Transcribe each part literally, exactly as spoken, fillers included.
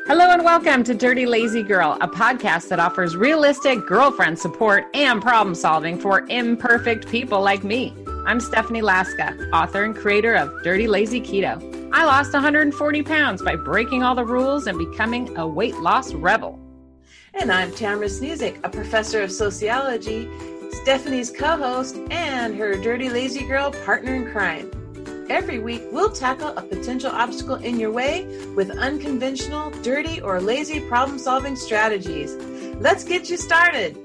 Hello and welcome to Dirty Lazy Girl, a podcast that offers realistic girlfriend support and problem solving for imperfect people like me. I'm Stephanie Laska, author and creator of Dirty Lazy Keto. I lost one hundred forty pounds by breaking all the rules and becoming a weight loss rebel. And I'm Tamara Snezic, a professor of sociology, Stephanie's co-host, and her Dirty Lazy Girl partner in crime. Every week, we'll tackle a potential obstacle in your way with unconventional, dirty, or lazy problem-solving strategies. Let's get you started.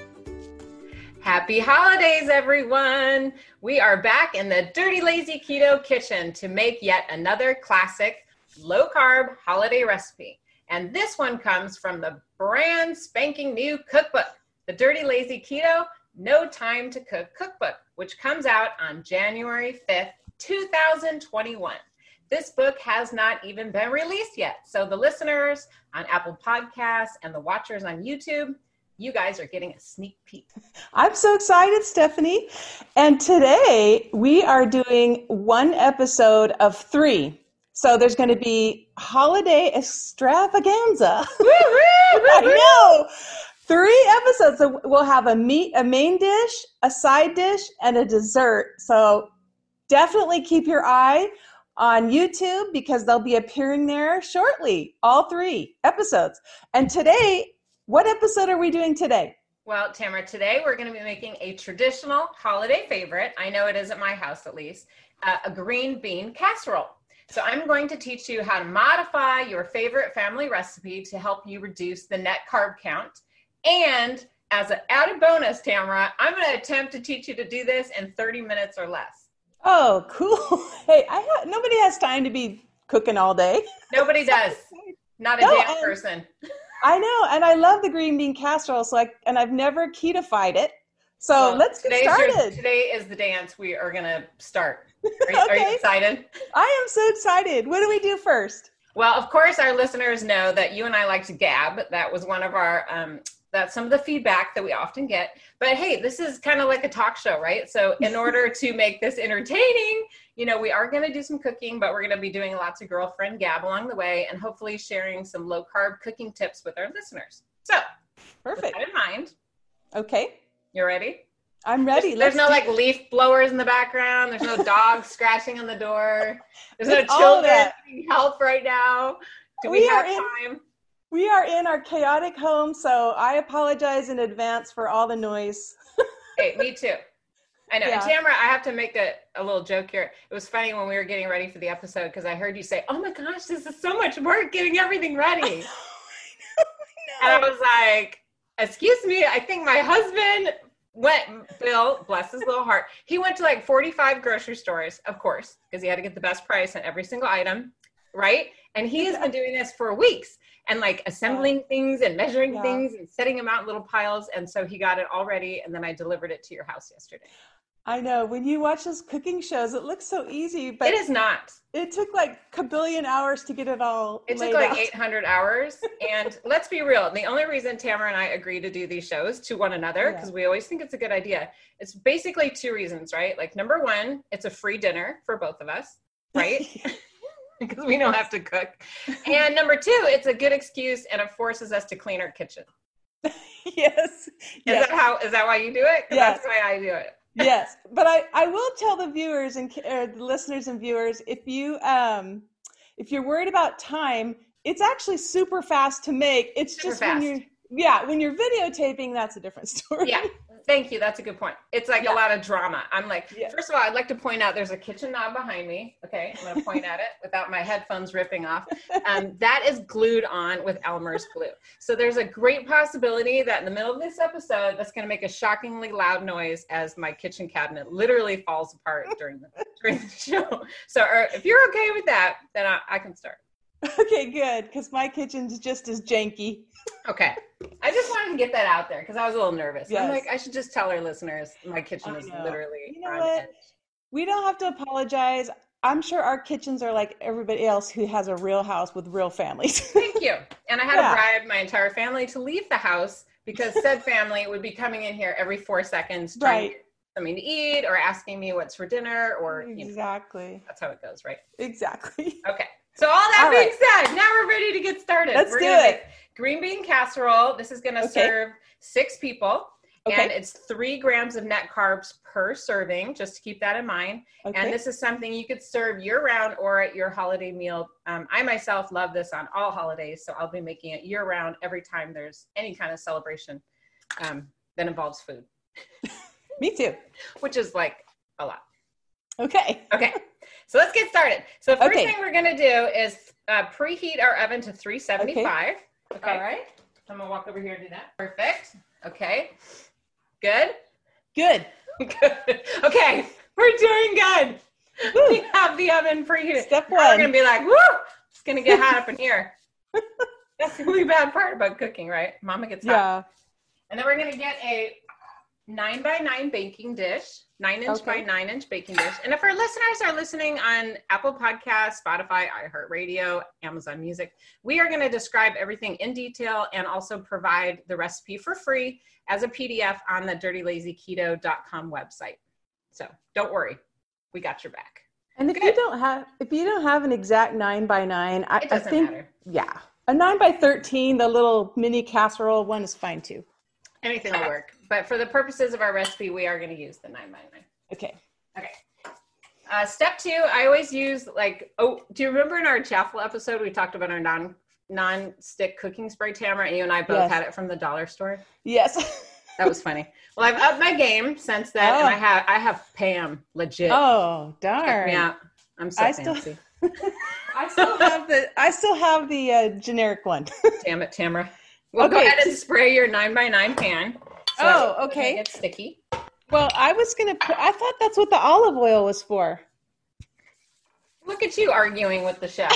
Happy holidays, everyone! We are back in the Dirty Lazy Keto kitchen to make yet another classic low-carb holiday recipe. And this one comes from the brand spanking new cookbook, the Dirty Lazy Keto No Time to Cook Cookbook, which comes out on January fifth, two thousand twenty-one. This book has not even been released yet. So the listeners on Apple Podcasts and the watchers on YouTube, you guys are getting a sneak peek. I'm so excited, Stephanie. And today we are doing one episode of three. So there's going to be holiday extravaganza. I know. Three episodes. So we'll have a meat, a main dish, a side dish, and a dessert. So definitely keep your eye on YouTube because they'll be appearing there shortly. All three episodes. And today, what episode are we doing today? Well, Tamara, today we're going to be making a traditional holiday favorite. I know it is at my house at least, uh, a green bean casserole. So I'm going to teach you how to modify your favorite family recipe to help you reduce the net carb count. And as an added bonus, Tamara, I'm going to attempt to teach you to do this in thirty minutes or less. Oh, cool. Hey, I ha- nobody has time to be cooking all day. Nobody does. Not a no, damn and, person. I know. And I love the green bean casserole. So I, and I've never ketofied it. So well, let's get started. Your, today is the dance we are going to start. Are you, okay. Are you excited? I am so excited. What do we do first? Well, of course, our listeners know that you and I like to gab. That was one of our, um, that's some of the feedback that we often get. But hey, this is kind of like a talk show, right? So in order to make this entertaining, you know, we are going to do some cooking, but we're going to be doing lots of girlfriend gab along the way and hopefully sharing some low carb cooking tips with our listeners. So perfect. With that in mind. Okay. You ready? I'm ready. There's, there's no like leaf blowers in the background. There's no dogs scratching on the door. There's no children needing help right now. Do we, we have in, time? We are in our chaotic home, so I apologize in advance for all the noise. Hey, me too. I know. Yeah. And Tamara, I have to make a, a little joke here. It was funny when we were getting ready for the episode because I heard you say, oh my gosh, this is so much work getting everything ready. I know, I know. And I was like, excuse me, I think my husband went, Bill, bless his little heart, he went to like forty-five grocery stores, of course, because he had to get the best price on every single item, right? And he has been doing this for weeks and like assembling yeah. things and measuring yeah. things and setting them out in little piles. And so he got it all ready and then I delivered it to your house yesterday. I know. When you watch those cooking shows, it looks so easy, but it is not. It took like a billion hours to get it all It laid took like out. eight hundred hours. And let's be real. The only reason Tamara and I agree to do these shows to one another, because yeah. we always think it's a good idea, it's basically two reasons, right? Like number one, it's a free dinner for both of us, right? Because we don't have to cook. And number two, it's a good excuse and it forces us to clean our kitchen. Yes. Is yes. that how, is that why you do it? Yes. That's why I do it. Yes. But I, I will tell the viewers and uh, the listeners and viewers, if you, um, if you're worried about time, it's actually super fast to make. It's super just fast. when you're, yeah, when you're videotaping, that's a different story. Yeah. Thank you. That's a good point. It's like yeah. a lot of drama. I'm like, yeah. first of all, I'd like to point out there's a kitchen knob behind me. Okay. I'm going to point at it without my headphones ripping off. Um, that is glued on with Elmer's glue. So there's a great possibility that in the middle of this episode, that's going to make a shockingly loud noise as my kitchen cabinet literally falls apart during the, during the show. So or, if you're okay with that, then I, I can start. Okay, good. Because my kitchen's just as janky. Okay. I just wanted to get that out there because I was a little nervous. Yes. I'm like, I should just tell our listeners my kitchen is literally you know on what? edge. We don't have to apologize. I'm sure our kitchens are like everybody else who has a real house with real families. Thank you. And I had Yeah. to bribe my entire family to leave the house because said family would be coming in here every four seconds trying Right. to get something to eat or asking me what's for dinner or, you know, Exactly. that's how it goes, right? Exactly. Okay. So all that All being right. said, now we're ready to get started. Let's we're do gonna it. Make green bean casserole. This is going to Okay. serve six people. Okay. And it's three grams of net carbs per serving, just to keep that in mind. Okay. And this is something you could serve year round or at your holiday meal. Um, I myself love this on all holidays, so I'll be making it year round every time there's any kind of celebration um, that involves food. Me too. Which is like a lot. Okay. Okay, so let's get started. So first Okay. thing we're gonna do is uh, preheat our oven to three seventy-five. Okay. All right. I'm gonna walk over here and do that. Perfect. Okay. Good. Good. Good. Okay, we're doing good. Woo. We have the oven preheated. Step Now we're one. gonna be like, woo! It's gonna get hot up in here. That's the only bad part about cooking, right? Mama gets hot. Yeah. And then we're gonna get a nine by nine baking dish, nine inch Okay. by nine inch baking dish. And if our listeners are listening on Apple Podcasts, Spotify, iHeartRadio, Amazon Music, we are going to describe everything in detail and also provide the recipe for free as a P D F on the dirty lazy keto dot com website. So don't worry, we got your back. And if Good. you don't have if you don't have an exact nine by nine, I, It I doesn't think matter. yeah, a nine by thirteen, the little mini casserole one is fine too. Anything will work. But for the purposes of our recipe, we are going to use the nine by nine. Okay. Okay. Uh, step two, I always use like, oh, do you remember in our Chaffle episode, we talked about our non, non-stick cooking spray, Tamara, and you and I both Yes. had it from the dollar store? Yes. That was funny. Well, I've upped my game since then, and Oh. I have, I have Pam, legit. Oh, Check darn. me out. I'm so I still- fancy. I still have the I still have the uh, generic one. Damn it, Tamara. Well, go Okay. ahead and spray your nine by nine pan. So Oh, it doesn't okay. get sticky. Well, I was gonna put I thought that's what the olive oil was for. Look at you arguing with the chef.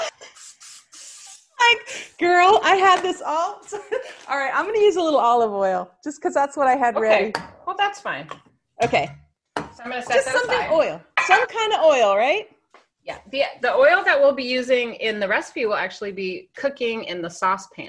Like, girl, I had this all all right, I'm gonna use a little olive oil just because that's what I had Okay. ready. Well, that's fine. Okay. So I'm going to set Just that something aside. oil. Some kind of oil, right? Yeah, the, the oil that we'll be using in the recipe will actually be cooking in the saucepan.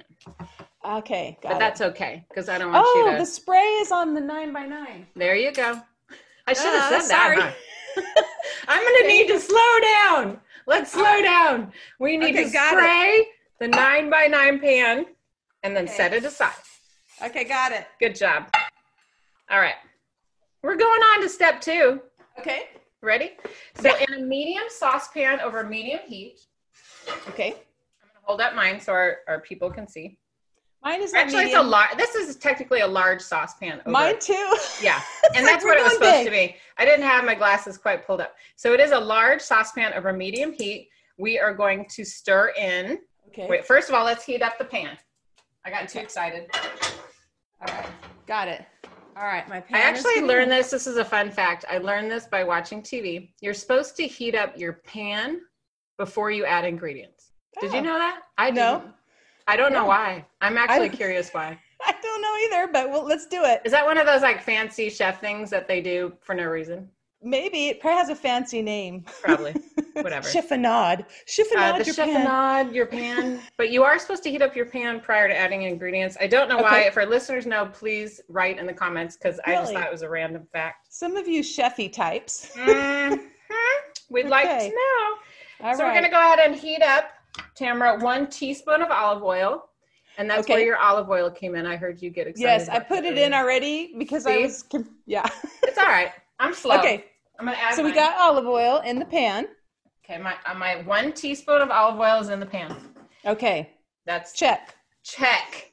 Okay, got But it. that's okay, because I don't want Oh, you to... the spray is on the nine by nine. There you go. I should have Uh, said sorry. that, huh? I'm going to need to slow down. Let's slow down. We need Okay, to got spray the nine by nine pan and then Okay. set it aside. Okay, got it. Good job. All right. We're going on to step two. Okay. Ready? So in a medium saucepan over medium heat, Okay. I'm going to hold up mine so our, our people can see. Mine is not Actually, it's a medium. large. This is technically a large saucepan. Over Mine too. Yeah, It's and like that's we're what it was going supposed big. to be. I didn't have my glasses quite pulled up. So it is a large saucepan over medium heat. We are going to stir in. Okay. Wait, first of all, let's heat up the pan. I got too excited. All right. Got it. All right. My pan I is actually heating learned up. this. This is a fun fact. I learned this by watching T V. You're supposed to heat up your pan before you add ingredients. Did you Oh. know that? I No. didn't. I don't know No. why. I'm actually I- curious why. I don't know either, but well, let's do it. Is that one of those like fancy chef things that they do for no reason? Maybe it probably has a fancy name. Probably. Whatever. Chiffonade. Chiffonade Uh, the your pan. chiffonade, your pan. But you are supposed to heat up your pan prior to adding ingredients. I don't know why. Okay. If our listeners know, please write in the comments because I just Really? thought it was a random fact. Some of you chefy types. Mhm. We'd like Okay. to know. All so right. we're going to go ahead and heat up, Tamara, one teaspoon of olive oil. And that's Okay. where your olive oil came in. I heard you get excited. Yes, I about put that it in earlier. already because I See? was, conf- yeah. It's all right. I'm slow. Okay, I'm going to add so we mine. got olive oil in the pan. Okay, my, uh, my one teaspoon of olive oil is in the pan. Okay, That's check. check.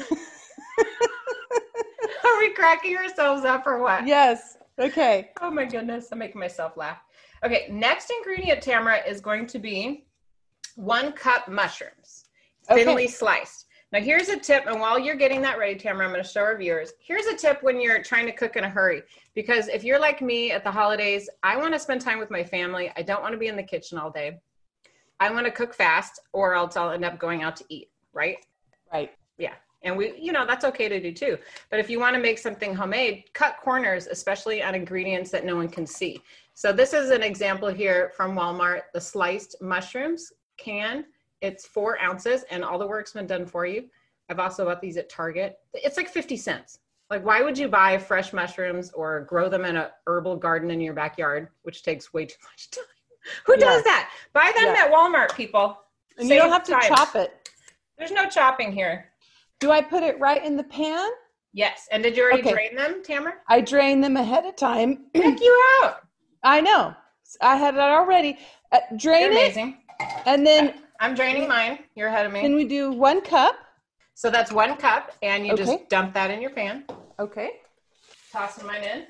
Are we cracking ourselves up or what? Yes, okay. Oh my goodness, I'm making myself laugh. Okay, next ingredient, Tamara, is going to be one cup mushrooms, thinly Okay. sliced. Now here's a tip, and while you're getting that ready, Tamara, I'm going to show our viewers. Here's a tip when you're trying to cook in a hurry, because if you're like me at the holidays, I want to spend time with my family. I don't want to be in the kitchen all day. I want to cook fast, or else I'll end up going out to eat, right? Right. Yeah. And we, you know, that's okay to do too. But if you want to make something homemade, cut corners, especially on ingredients that no one can see. So this is an example here from Walmart, the sliced mushrooms can. It's four ounces and all the work's been done for you. I've also bought these at Target. It's like fifty cents. Like, why would you buy fresh mushrooms or grow them in a herbal garden in your backyard, which takes way too much time? Who does Yeah. that? Buy them Yeah. at Walmart, people. And you don't have to time. chop it. There's no chopping here. Do I put it right in the pan? Yes. And did you already Okay. drain them, Tamara? I drain them ahead of time. Check you out. I know. I had it already. Uh, drain You're it, amazing. and then I'm draining mine. You're ahead of me. then we do one cup. So that's one cup, and you Okay. just dump that in your pan. Okay. Tossing mine in.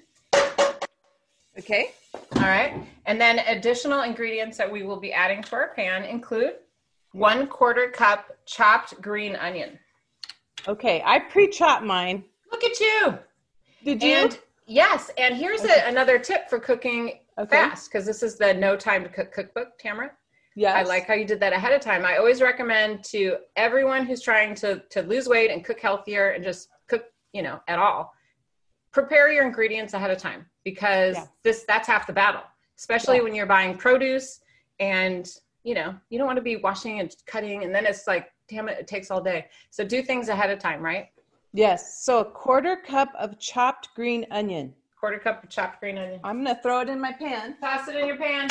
Okay. All right. And then additional ingredients that we will be adding to our pan include one quarter cup chopped green onion. Okay. I pre-chop mine. Look at you. Did you? And yes, and here's Okay. a, another tip for cooking Okay. fast, because this is the No Time to Cook cookbook, Tamara. Yes. I like how you did that ahead of time. I always recommend to everyone who's trying to, to lose weight and cook healthier and just cook, you know, at all, prepare your ingredients ahead of time, because Yeah. this that's half the battle, especially Yeah. when you're buying produce and, you know, you don't want to be washing and cutting, and then it's like, damn it, it takes all day. So do things ahead of time, right? Yes. So a quarter cup of chopped green onion. Quarter cup of chopped green onion. I'm going to throw it in my pan. Toss it in your pan.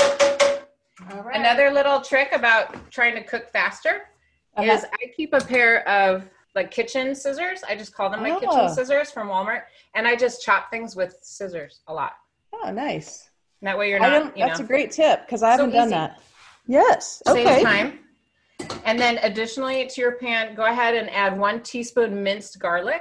All right. Another little trick about trying to cook faster Uh-huh. is I keep a pair of like kitchen scissors. I just call them my Oh. kitchen scissors from Walmart. And I just chop things with scissors a lot. Oh, nice. And that way you're I not, don't, you that's know, a great tip because I So haven't done easy. that. Yes. saves Okay. time. And then additionally to your pan, go ahead and add one teaspoon minced garlic.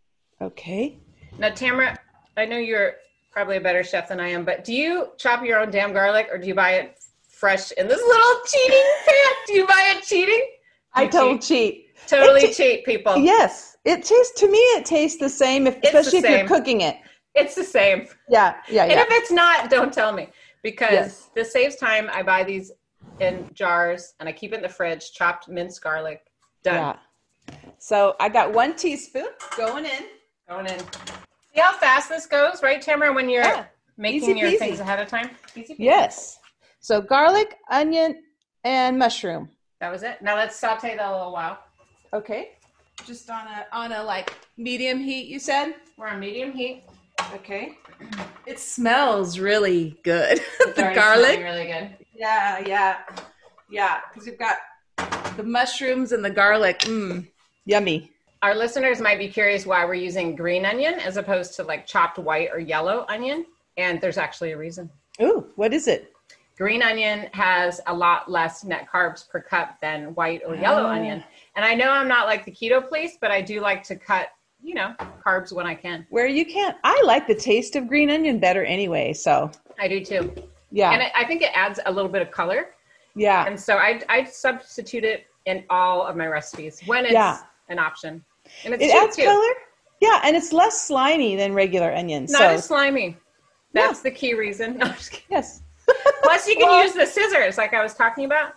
Okay. Now, Tamara, I know you're probably a better chef than I am, but do you chop your own damn garlic, or do you buy it fresh in this little cheating pan? Do you buy it cheating? I You total cheat. cheat. Totally It ta- cheat, people. Yes. It tastes, to me, it tastes the same, if, the especially if same. you're cooking it. It's the same. Yeah. Yeah. And Yeah. if it's not, don't tell me, because Yes. this saves time. I buy these in jars and I keep it in the fridge, chopped minced garlic. Done. Yeah. So I got one teaspoon going in. Going in. See how fast this goes, right, Tamara, when you're Yeah. making Easy your peasy. things ahead of time? Easy peasy. Yes. So garlic, onion, and mushroom. That was it. Now let's saute that a little while. Okay. Just on a on a like medium heat, you said? We're on medium heat. Okay. It smells really good. It's the already garlic. smelling really good. Yeah, yeah. Yeah, because you've got the mushrooms and the garlic. Mmm. Yummy. Our listeners might be curious why we're using green onion as opposed to like chopped white or yellow onion. And there's actually a reason. Ooh, what is it? Green onion has a lot less net carbs per cup than white or yellow Ah. onion. And I know I'm not like the keto police, but I do like to cut, you know, carbs when I can. Where you can't. I like the taste of green onion better anyway, so I do too. yeah. And I I think it adds a little bit of color. yeah. And so I, I substitute it in all of my recipes when it's Yeah. an option. And it's It cheap adds too. color. Yeah, and it's less slimy than regular onions. Not so as slimy. That's the key reason. No, I'm just kidding. yes. Plus, you can Well- use the scissors like I was talking about.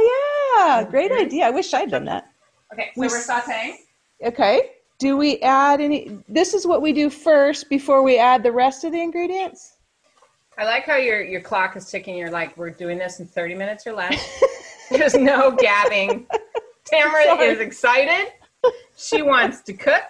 Oh yeah, great idea. I wish I'd done that. Okay, so We we are s- sauteing. Okay. Do we add any? This is what we do first before we add the rest of the ingredients. I like how your, your clock is ticking. You're like, we're doing this in thirty minutes or less. There's no gabbing. Tamara Sorry. is excited. She wants to cook.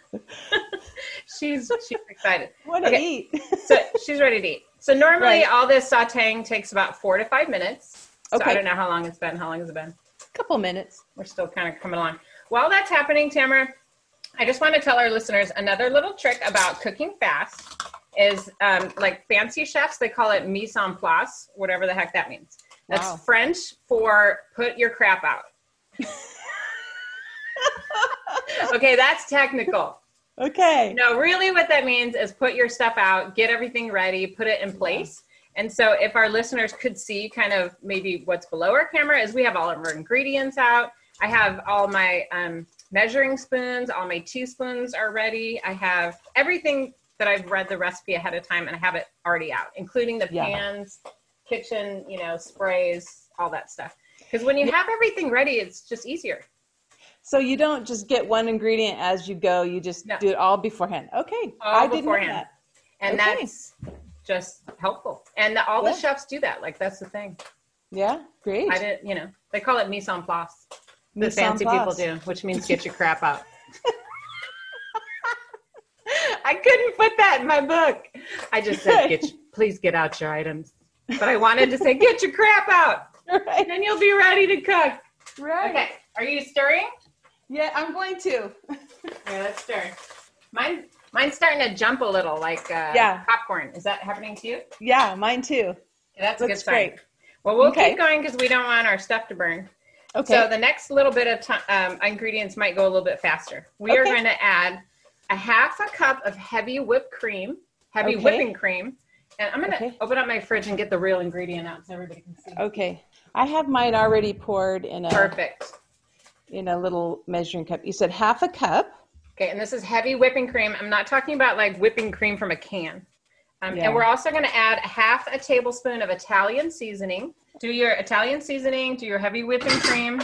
she's she's excited. Want to Okay. eat? So she's ready to eat. So normally Right. all this sauteing takes about four to five minutes. So Okay. I don't know how long it's been. How long has it been? Couple minutes. We're still kind of coming along. While that's happening, Tamara, I just want to tell our listeners another little trick about cooking fast is um, like fancy chefs, they call it mise en place, whatever the heck that means. That's Wow. French for put your crap out. Okay, that's technical. Okay. No, really what that means is put your stuff out, get everything ready, put it in place. And so if our listeners could see kind of maybe what's below our camera is we have all of our ingredients out. I have all my um, measuring spoons, all my teaspoons are ready. I have everything that I've read the recipe ahead of time and I have it already out, including the Yeah. pans, kitchen, you know, sprays, all that stuff. Because when you have everything ready, it's just easier. So you don't just get one ingredient as you go. You just No. do it all beforehand. Okay. All I didn't know beforehand. that. And Okay. that's just helpful. And the, all Yeah. the chefs do that. Like, that's the thing. Yeah. Great. I didn't, you know, they call it mise en place. The Mise en fancy place. people do, which means get your crap out. I couldn't put that in my book. I just said, get, your- please get out your items. But I wanted to say, get your crap out. Right. And then you'll be ready to cook. Right. Okay. Are you stirring? Yeah, I'm going to. Okay, let's stir. Mine, mine's starting to jump a little, like uh, Yeah. popcorn. Is that happening to you? Yeah, mine too. Okay, that's a Looks good sign. great. Well, we'll Okay. keep going because we don't want our stuff to burn. Okay. So the next little bit of time, um, ingredients might go a little bit faster. We are Okay. going to add a half a cup of heavy whipped cream, heavy Okay. whipping cream. And I'm going to Okay. open up my fridge and get the real ingredient out so everybody can see. Okay. I have mine already poured in a Perfect. in a little measuring cup. You said half a cup. Okay, and this is heavy whipping cream. I'm not talking about like whipping cream from a can. Um, Yeah. And we're also going to add half a tablespoon of Italian seasoning. Do your Italian seasoning, do your heavy whipping cream.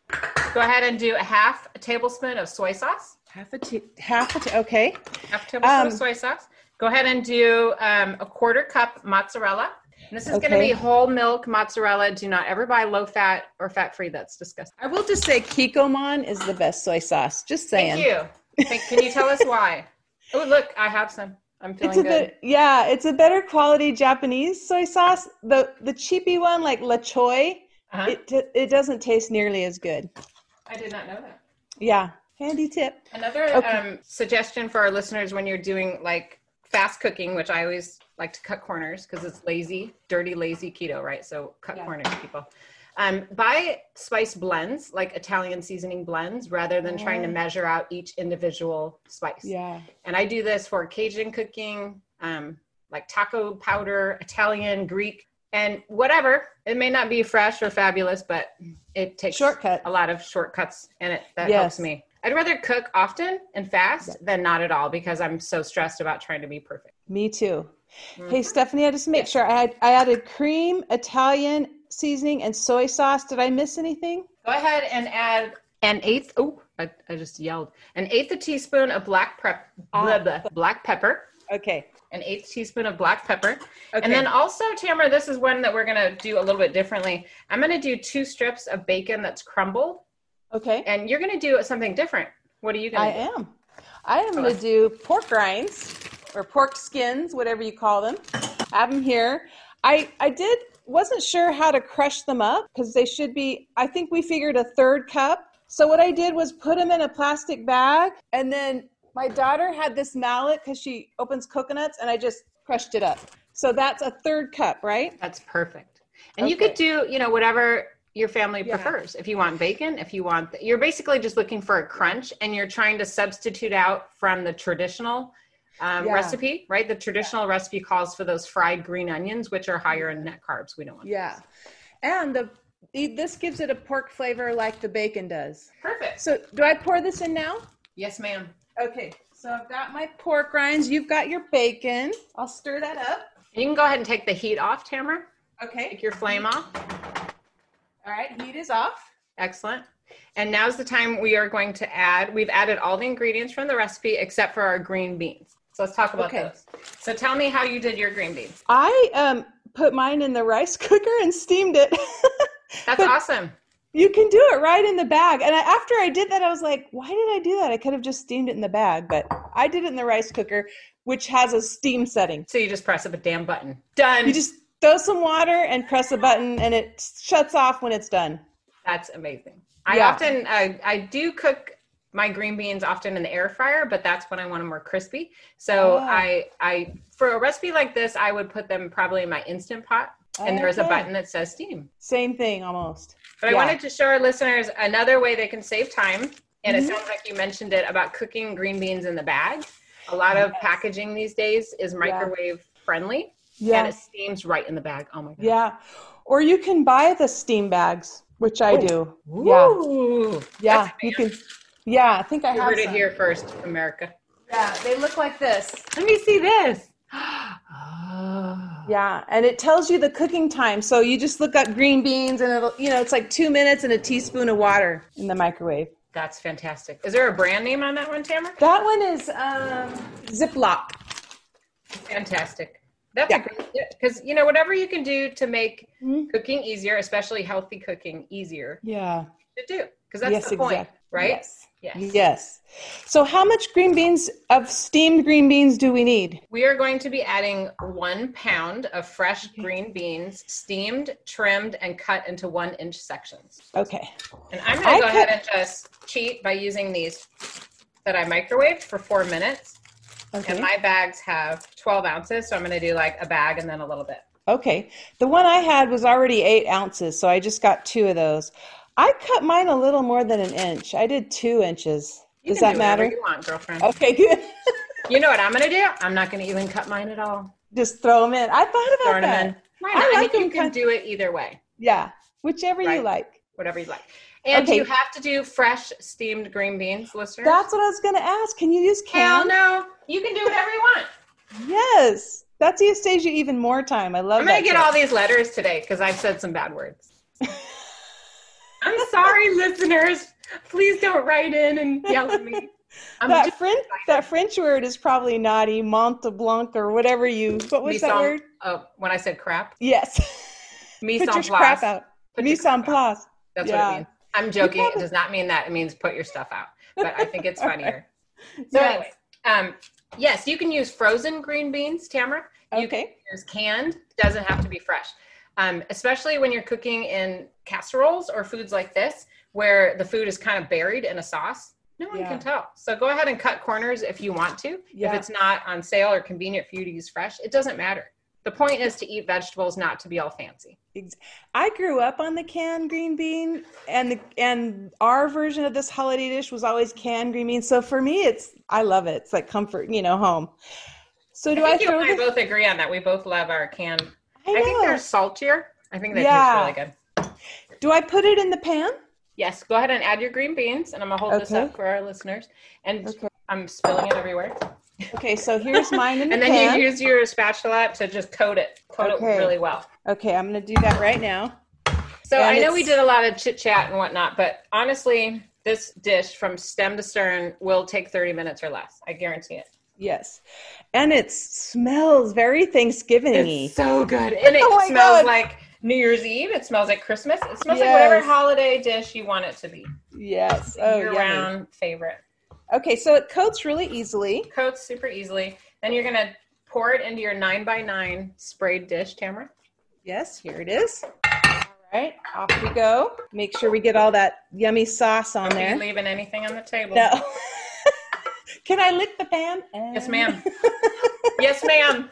Go ahead and do a half a tablespoon of soy sauce. Half a tea, half a tea, okay. Half a tablespoon Um, of soy sauce. Go ahead and do um, a quarter cup mozzarella. And this is going to Okay. be whole milk mozzarella. Do not ever buy low fat or fat free. That's disgusting. I will just say Kikkoman is the best soy sauce. Just saying. Thank you. Thank, can you tell us why? Oh, look, I have some. I'm feeling It's a good. bit, yeah, it's a better quality Japanese soy sauce. The the cheapy one, like La Choy, Uh-huh. it it doesn't taste nearly as good. I did not know that. Yeah, handy tip. Another Okay. um, suggestion for our listeners when you're doing like fast cooking, which I always like to cut corners because it's lazy, dirty, lazy keto, right? So cut Yeah. corners, people. Um, buy spice blends, like Italian seasoning blends, rather than trying to measure out each individual spice. Yeah. And I do this for Cajun cooking, um, like taco powder, Italian, Greek, and whatever. It may not be fresh or fabulous, but it takes Shortcut. a lot of shortcuts, and it that Yes. helps me. I'd rather cook often and fast than not at all because I'm so stressed about trying to be perfect. Me too. Hey, Stephanie, I just make sure I had, I added cream, Italian seasoning, and soy sauce. Did I miss anything? Go ahead and add an eighth. Oh, I, I just yelled. An eighth a teaspoon of black prep, blah, blah, black pepper. Okay. An eighth teaspoon of black pepper. Okay. And then also, Tamara, this is one that we're going to do a little bit differently. I'm going to do two strips of bacon that's crumbled, Okay. and you're going to do something different. What are you going I to do? am. I am going to do pork rinds or pork skins, whatever you call them. I have them here. I, I did, wasn't sure how to crush them up because they should be, I think we figured a third cup. So what I did was put them in a plastic bag, and then my daughter had this mallet because she opens coconuts, and I just crushed it up. So that's a third cup, right? That's perfect. And you Okay. could do, you know, whatever your family Yeah. prefers. If you want bacon, if you want, you're basically just looking for a crunch, and you're trying to substitute out from the traditional um, Yeah. recipe, right? The traditional recipe calls for those fried green onions, which are higher in net carbs. We don't want Yeah. And the this gives it a pork flavor like the bacon does. Perfect. So do I pour this in now? Yes, ma'am. Okay, so I've got my pork rinds. You've got your bacon. I'll stir that up. You can go ahead and take the heat off, Tamara. Okay. Take your flame off. All right, heat is off. Excellent. And now's the time we are going to add, we've added all the ingredients from the recipe except for our green beans. So let's talk about Okay. those. So tell me how you did your green beans. I um put mine in the rice cooker and steamed it. That's But awesome. you can do it right in the bag. And I, after I did that, I was like, why did I do that? I could have just steamed it in the bag, but I did it in the rice cooker, which has a steam setting. So you just press up a damn button. Done. You just throw some water and press a button, and it shuts off when it's done. That's amazing. I Yeah. often, I, I do cook my green beans often in the air fryer, but that's when I want them more crispy. So Oh. I, I, for a recipe like this, I would put them probably in my Instant Pot, and there's a Okay. button that says steam. Same thing almost. But I Yeah. wanted to show our listeners another way they can save time. And Mhm. it sounds like you mentioned it about cooking green beans in the bag. A lot of Yes. packaging these days is microwave friendly, and Yeah. it steams right in the bag. Oh my God. Yeah. Or you can buy the steam bags, which I do. Yeah. Ooh, Yeah. that's You can. Yeah, I think I You have heard it some. here first, America. Yeah, they look like this. Let me see this. Oh. Yeah, and it tells you the cooking time. So you just look up green beans, and it'll, you know, it's like two minutes and a teaspoon of water in the microwave. That's fantastic. Is there a brand name on that one, Tamara? That one is um, Ziploc. Fantastic. That's Yeah. a great tip because, you know, whatever you can do to make Mhm. cooking easier, especially healthy cooking easier Yeah. to do, because that's Yes, the point, exactly. right? Yes. Yes. Yes. So how much green beans of steamed green beans do we need? We are going to be adding one pound of fresh green beans, steamed, trimmed, and cut into one inch sections. Okay. And I'm going I to go cut- ahead and just cheat by using these that I microwaved for four minutes. Okay. And my bags have twelve ounces, so I'm going to do like a bag and then a little bit. Okay. The one I had was already eight ounces, so I just got two of those. I cut mine a little more than an inch. I did two inches. You Does can that do matter? whatever you want, girlfriend. Okay, good. You know what I'm going to do? I'm not going to even cut mine at all. Just throw them in. I thought about Throwing that. them in. Why I not? I, like mean, you them can cut- do it either way, Yeah, whichever you Right. like. whatever you like. And Okay. do you have to do fresh steamed green beans, listeners? That's what I was going to ask. Can you use Hell canned? no. You can do whatever you want. Yes. That's it saves you even more time. I love I'm that. going to get tip. all these letters today because I've said some bad words. I'm sorry, listeners. Please don't write in and yell at me. I'm that just French that French word is probably naughty, Mont Blanc or whatever you. What was mise that en- word? Oh, when I said crap, Yes. mise Put en your place. crap out. Put your Mise en crap out. place. That's Yeah. what it means. I'm joking. probably- It does not mean that. It means put your stuff out. But I think it's funnier. So Yes. anyway, um, yes, you can use frozen green beans, Tamara. You Okay. can use canned. Doesn't have to be fresh. Um, especially when you're cooking in casseroles or foods like this, where the food is kind of buried in a sauce. No one Yeah. can tell. So go ahead and cut corners if you want to. Yeah. If it's not on sale or convenient for you to use fresh, it doesn't matter. The point is to eat vegetables, not to be all fancy. Ex- I grew up on the canned green bean, and the and our version of this holiday dish was always canned green beans. So for me, it's I love it. It's like comfort, you know, home. So do I I, think you throw and I this? both agree on that. We both love our canned. I, I, think know. they're saltier. I think they Yeah. taste really good. Do I put it in the pan? Yes, go ahead and add your green beans, and I'm gonna hold this Okay. up for our listeners. And Okay. I'm spilling it everywhere. Okay, so here's mine in the And then pan. you use your spatula to just coat it, coat Okay. it really well. Okay, I'm going to do that right now. So And I know it's- we did a lot of chit chat and whatnot, but honestly, this dish from stem to stern will take thirty minutes or less. I guarantee it. Yes. And it smells very Thanksgiving-y. It's so good. And it Oh my smells God. like New Year's Eve. It smells like Christmas. It smells like whatever Yes. holiday dish you want it to be. Yes. Oh, yummy. Year-round favorite. Okay, so it coats really easily. Coats super easily. Then you're going to pour it into your nine by nine sprayed dish, Tamara. Yes, here it is. All right, off we go. Make sure we get all that yummy sauce on Are you there. leaving anything on the table? No. Can I lick the pan? Yes, ma'am. Yes, ma'am.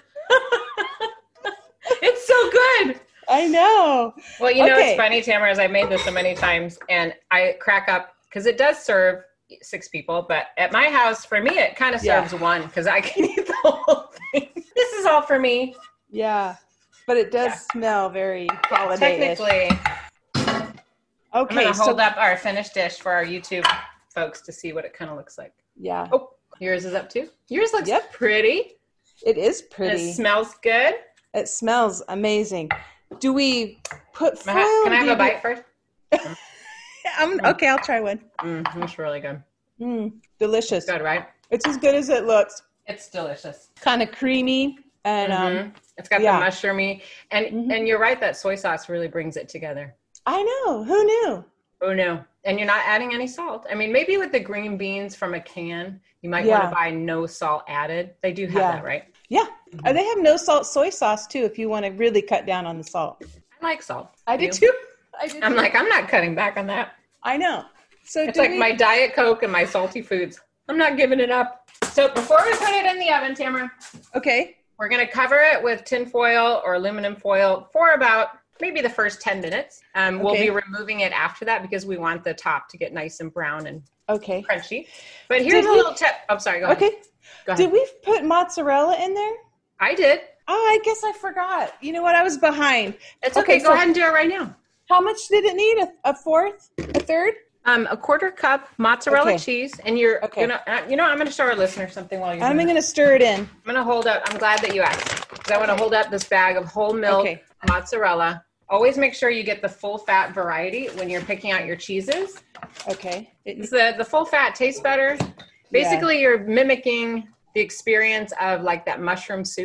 It's so good. I know. Well, you know, Okay. it's funny, Tamara, as I've made this so many times, and I crack up because it does serve six people, but at my house, for me, it kind of Yeah. serves one because I can eat the whole thing. This is all for me. Yeah. But it does Yeah. smell very holiday-ish. Technically, I'm Okay, going to so hold up our finished dish for our YouTube folks to see what it kind of looks like. yeah, Oh, yours is up too. Yours looks Yep. pretty. it is And pretty. it smells good. It smells amazing. Do we put Can I have, food? can I have Do a you- bite first? I'm, okay, I'll try one. Mm, it's really good. Mm, delicious. Good, right? It's as good as it looks. It's delicious. Kind of creamy and um, Mhm. It's got yeah. the mushroomy, and Mhm. and you're right that soy sauce really brings it together. I know. Who knew? Oh no! And you're not adding any salt. I mean, maybe with the green beans from a can, you might Yeah. want to buy no salt added. They do have Yeah. that, right? Yeah. Uh, They have no salt soy sauce too if you want to really cut down on the salt. I like salt. I You? do too. I do I'm too. like, I'm not cutting back on that. I know. So It's do like we, my Diet Coke and my salty foods. I'm not giving it up. So before we put it in the oven, Tamara, okay. we're going to cover it with tin foil or aluminum foil for about maybe the first ten minutes. Um, We'll Okay. be removing it after that because we want the top to get nice and brown and Okay. crunchy. But here's Did a we- little tip. I'm sorry, go ahead. Okay. Go ahead. Did we put mozzarella in there? I did. Oh, I guess I forgot. You know what? I was behind. It's okay. Okay, Go so- ahead and do it right now. How much did it need? A, a fourth? A third? Um, a quarter cup mozzarella Okay. cheese, and you're Okay. gonna. Uh, you know, I'm gonna show our listeners something while you're. I'm doing going it. to stir it in. I'm gonna hold up. I'm glad that you asked because I want to hold up this bag of whole milk Okay. mozzarella. Always make sure you get the full fat variety when you're picking out your cheeses. Okay. It, Because the the full fat tastes better. Basically, you're mimicking the experience of like that mushroom soup.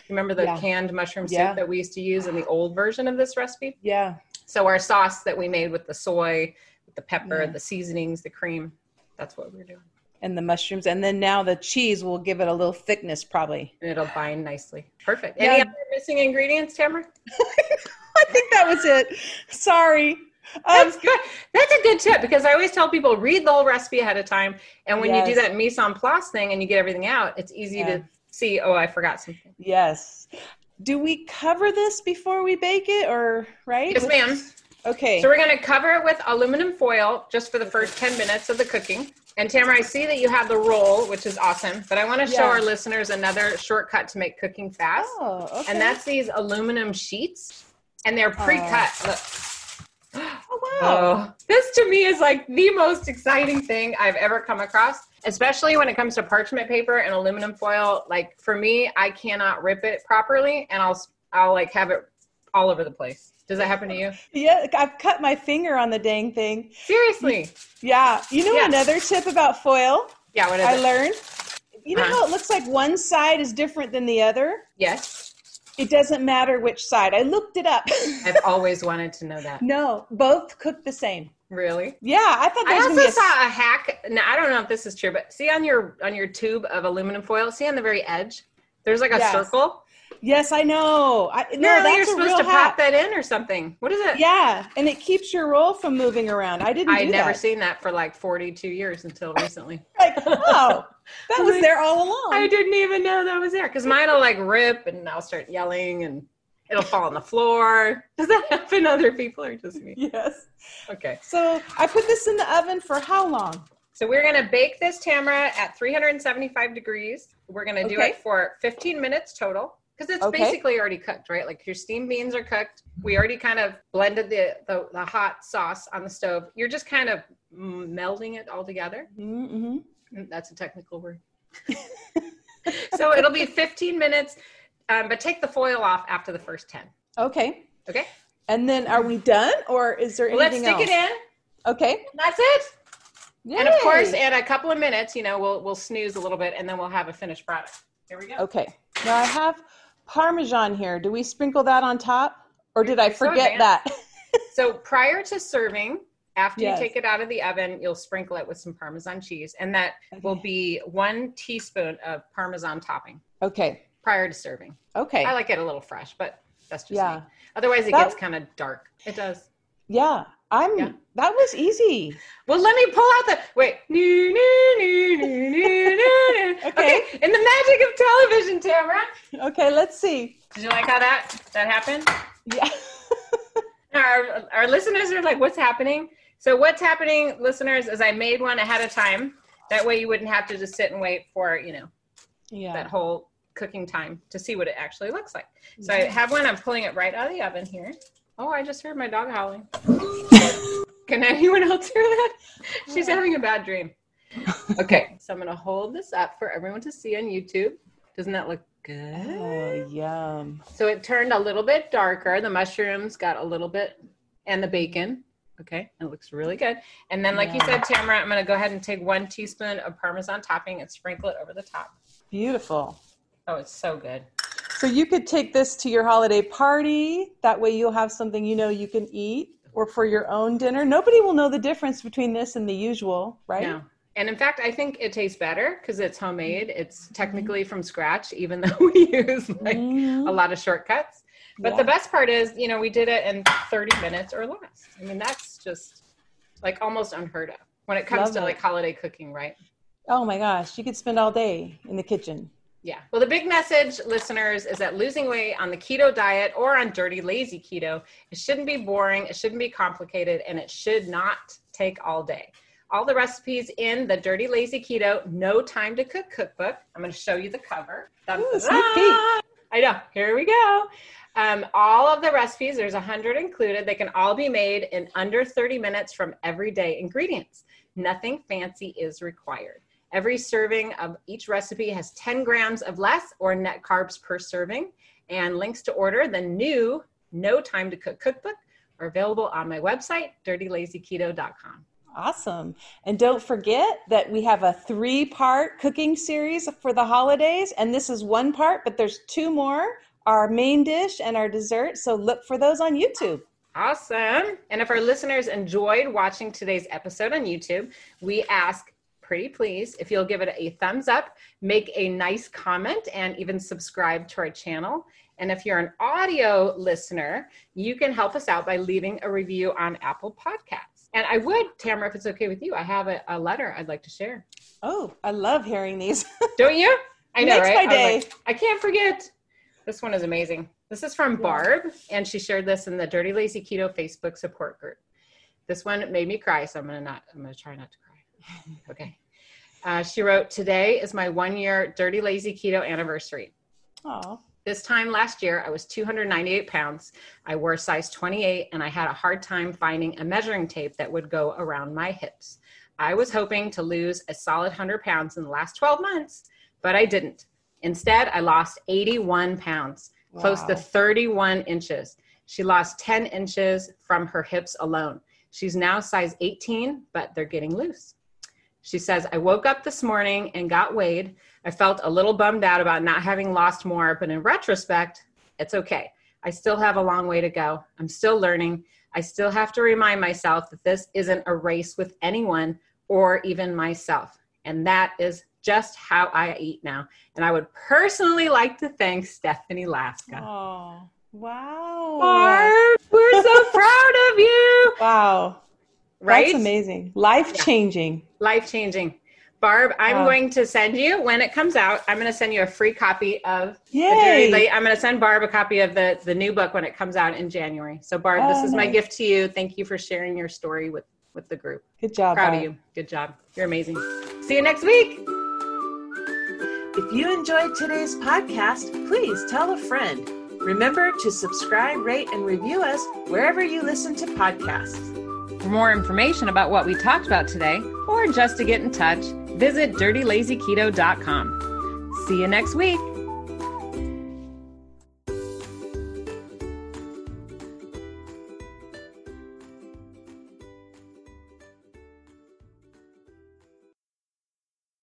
Remember the Yeah. canned mushroom soup Yeah. that we used to use in the old version of this recipe? Yeah. So our sauce that we made with the soy, with the pepper, Yeah. the seasonings, the cream, that's what we're doing. And the mushrooms. And then now the cheese will give it a little thickness probably. And it'll bind nicely. Perfect. Yeah. Any other missing ingredients, Tamara? I think that was it. Sorry. Um, That's good. That's a good tip because I always tell people read the whole recipe ahead of time. And when Yes. you do that mise en place thing and you get everything out, it's easy Yeah. to see, oh, I forgot something. yes. Do we cover this before we bake it or right? Yes, ma'am. Okay. So we're going to cover it with aluminum foil just for the first ten minutes of the cooking. And Tamara, I see that you have the roll, which is awesome, but I want to show Yeah. our listeners another shortcut to make cooking fast. Oh, okay. And that's these aluminum sheets, and they're pre-cut. Look. Oh, wow. Oh, this to me is like the most exciting thing I've ever come across, especially when it comes to parchment paper and aluminum foil. Like for me, I cannot rip it properly, and I'll I'll like have it all over the place. Does that happen to you? Yeah, I've cut my finger on the dang thing. Seriously? Yeah. You know Yeah. another tip about foil Yeah. What is I it? learned? You know Huh? how it looks like one side is different than the other? Yes. It doesn't matter which side. I looked it up. I've always wanted to know that. No, both cook the same. Really? Yeah, I thought that I was also gonna be a saw a hack. Now I don't know if this is true, but see on your on your tube of aluminum foil, see on the very edge, there's like a Yes. circle. Yes, I know. I, no, Apparently that's you're a supposed real to hack. pop that in or something. What is it? Yeah, and it keeps your roll from moving around. I didn't I'd do never that. seen that for like forty-two years until recently. Like, oh, that was there all along. I didn't even know that was there because mine will like rip and I'll start yelling and it'll fall on the floor. Does that happen to other people or just me? Yes. Okay. So I put this in the oven for how long? So we're going to bake this, Tamara, at three hundred seventy-five degrees. We're going to do Okay. it for fifteen minutes total because it's Okay. basically already cooked, right? Like your steamed beans are cooked. We already kind of blended the, the, the hot sauce on the stove. You're just kind of melding it all together. Mm-hmm. That's a technical word. So it'll be fifteen minutes, um, but take the foil off after the first ten. Okay. Okay? And then are we done or is there Well, let's anything stick else? it in. Okay. That's it. Yay. And of course, in a couple of minutes, you know, we'll we'll snooze a little bit and then we'll have a finished product. Here we go. Okay. Now I have Parmesan here. Do we sprinkle that on top? Or did I So forget that? So prior to serving, after Yes. you take it out of the oven, you'll sprinkle it with some Parmesan cheese. And that will be one teaspoon of Parmesan topping Okay. prior to serving. Okay. I like it a little fresh, but that's just Yeah. me. Otherwise, it That- gets kind of dark. It does. Yeah. I'm Yeah. that was easy. Well, let me pull out the, wait. No, no, no, no, no, no. Okay. Okay. In the magic of television, Tamara. Okay, let's see. Did you like how that, that happened? Yeah. Our, our listeners are like, what's happening? So what's happening, listeners, is I made one ahead of time. That way you wouldn't have to just sit and wait for, you know, Yeah. that whole cooking time to see what it actually looks like. So I have one. I'm pulling it right out of the oven here. Oh, I just heard my dog howling. Can anyone else hear that? She's having a bad dream. Okay, so I'm going to hold this up for everyone to see on YouTube. Doesn't that look good? Oh, yum. So it turned a little bit darker. The mushrooms got a little bit, and the bacon. Okay, it looks really good. And then, like you Yeah. said, Tamara, I'm going to go ahead and take one teaspoon of Parmesan topping and sprinkle it over the top. Beautiful. Oh, it's so good. So you could take this to your holiday party. That way you'll have something you know you can eat, or for your own dinner. Nobody will know the difference between this and the usual, right? No. And in fact, I think it tastes better because it's homemade. It's technically from scratch, even though we use like Mhm. a lot of shortcuts. But Yeah. the best part is, you know, we did it in thirty minutes or less. I mean, that's just like almost unheard of when it comes Love to it. like holiday cooking, right? Oh my gosh, you could spend all day in the kitchen. Yeah. Well, the big message, listeners, is that losing weight on the keto diet or on dirty, lazy keto, it shouldn't be boring, it shouldn't be complicated, and it should not take all day. All the recipes in the Dirty Lazy Keto No Time to Cook cookbook. I'm going to show you the cover. Dun, Ooh, dun, sneak peek. dun. I know. Here we go. Um, all of the recipes, there's one hundred included. They can all be made in under thirty minutes from everyday ingredients. Nothing fancy is required. Every serving of each recipe has ten grams of less or net carbs per serving. And links to order the new No Time to Cook cookbook are available on my website, dirty lazy keto dot com. Awesome. And don't forget that we have a three-part cooking series for the holidays. And this is one part, but there's two more, our main dish and our dessert. So look for those on YouTube. Awesome. And if our listeners enjoyed watching today's episode on YouTube, we ask, pretty please, if you'll give it a thumbs up, make a nice comment, and even subscribe to our channel. And if you're an audio listener, you can help us out by leaving a review on Apple Podcasts. And I would, Tamara, if it's okay with you, I have a, a letter I'd like to share. Oh, I love hearing these. Don't you? I know, Makes right? my day. I, like, I can't forget. This one is amazing. This is from Barb, and she shared this in the Dirty Lazy Keto Facebook support group. This one made me cry, so I'm gonna not. I'm gonna try not to cry. Okay. Uh, she wrote, "Today is my one-year Dirty Lazy Keto anniversary. Oh. This time last year, I was two hundred ninety-eight pounds. I wore size twenty-eight, and I had a hard time finding a measuring tape that would go around my hips. I was hoping to lose a solid one hundred pounds in the last twelve months, but I didn't. Instead, I lost eighty-one pounds, wow. Close to thirty-one inches. She lost ten inches from her hips alone. She's now size eighteen, but they're getting loose. She says, I woke up this morning and got weighed. I felt a little bummed out about not having lost more, but in retrospect, it's okay. I still have a long way to go. I'm still learning. I still have to remind myself that this isn't a race with anyone or even myself. And that is just how I eat now. And I would personally like to thank Stephanie Laska." Oh, wow. Barb, we're so proud of you. Wow. Right? That's amazing. Life-changing. Yeah. Life-changing. Barb, I'm wow. going to send you, when it comes out, I'm going to send you a free copy of Yay. the I'm going to send Barb a copy of the, the new book when it comes out in January. So Barb, oh, this is nice. my gift to you. Thank you for sharing your story with, with the group. Good job, Proud Barb. of you. Good job. You're amazing. See you next week. If you enjoyed today's podcast, please tell a friend. Remember to subscribe, rate, and review us wherever you listen to podcasts. For more information about what we talked about today, or just to get in touch, visit dirty lazy keto dot com. See you next week.